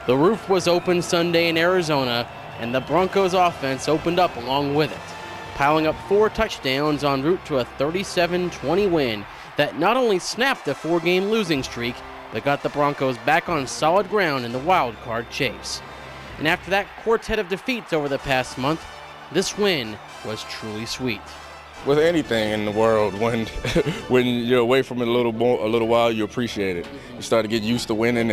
The roof was open Sunday in Arizona, and the Broncos offense opened up along with it, piling up 4 touchdowns en route to a 37-20 win that not only snapped a 4-game losing streak, but got the Broncos back on solid ground in the wild card chase. And after that quartet of defeats over the past month, this win was truly sweet. With anything in the world, when you're away from it a little while, you appreciate it. You start to get used to winning,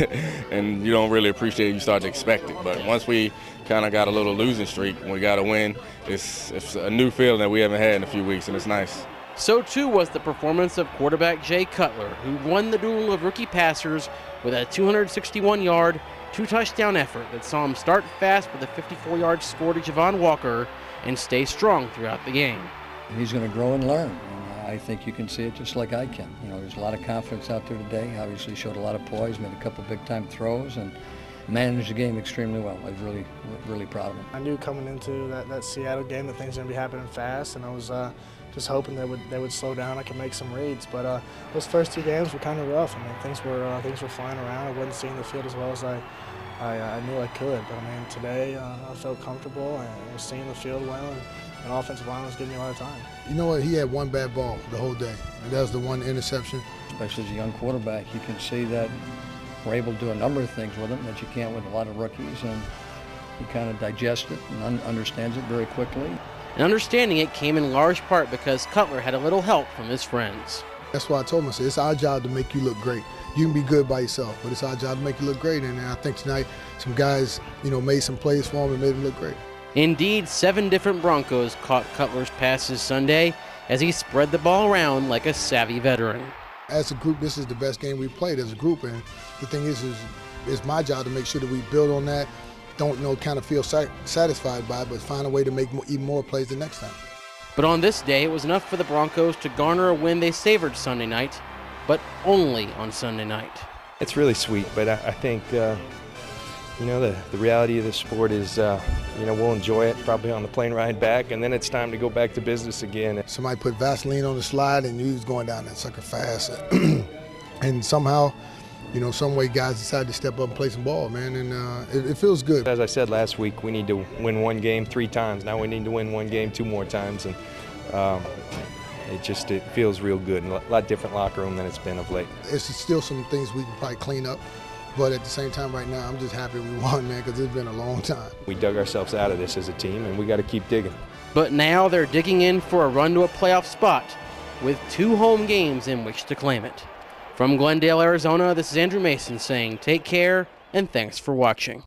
and you don't really appreciate it. You start to expect it. But once we kind of got a little losing streak, and we got a win, it's a new feeling that we haven't had in a few weeks, and it's nice. So too was the performance of quarterback Jay Cutler, who won the duel of rookie passers with a 261-yard, 2-touchdown effort that saw him start fast with a 54-yard score to Javon Walker and stay strong throughout the game. He's going to grow and learn, and I think you can see it just like I can. You know, there's a lot of confidence out there today. Obviously showed a lot of poise, made a couple big-time throws, and managed the game extremely well. I was really proud of him. I knew coming into that Seattle game that things were going to be happening fast, and I was just hoping they would slow down. I could make some reads, but those first 2 games were kind of rough. I mean, things were flying around. I wasn't seeing the field as well as I knew I could. But I mean, today I felt comfortable and I was seeing the field well, and offensive line was giving me a lot of time. You know what? He had one bad ball the whole day, and that was the one interception. Especially as a young quarterback, you can see that we're able to do a number of things with him that you can't with a lot of rookies, and he kind of digests it and understands it very quickly. And understanding it came in large part because Cutler had a little help from his friends. That's why I told him, I said, it's our job to make you look great. You can be good by yourself, but it's our job to make you look great. And I think tonight some guys, made some plays for him and made him look great. Indeed, 7 different Broncos caught Cutler's passes Sunday as he spread the ball around like a savvy veteran. As a group, this is the best game we've played as a group, and the thing is it's my job to make sure that we build on that. Don't kind of feel satisfied by it, but find a way to make even more plays the next time. But on this day, it was enough for the Broncos to garner a win they savored Sunday night, but only on Sunday night. It's really sweet, but I think, the reality of the sport is, we'll enjoy it probably on the plane ride back, and then it's time to go back to business again. Somebody put Vaseline on the slide, and you was going down that sucker fast. And somehow, some way guys decided to step up and play some ball, man, and it feels good. As I said last week, we need to win one game 3 times. Now we need to win one game 2 more times, and it feels real good, and a lot different locker room than it's been of late. It's still some things we can probably clean up, but at the same time right now, I'm just happy we won, man, because it's been a long time. We dug ourselves out of this as a team, and we got to keep digging. But now they're digging in for a run to a playoff spot with 2 home games in which to claim it. From Glendale, Arizona, this is Andrew Mason saying take care and thanks for watching.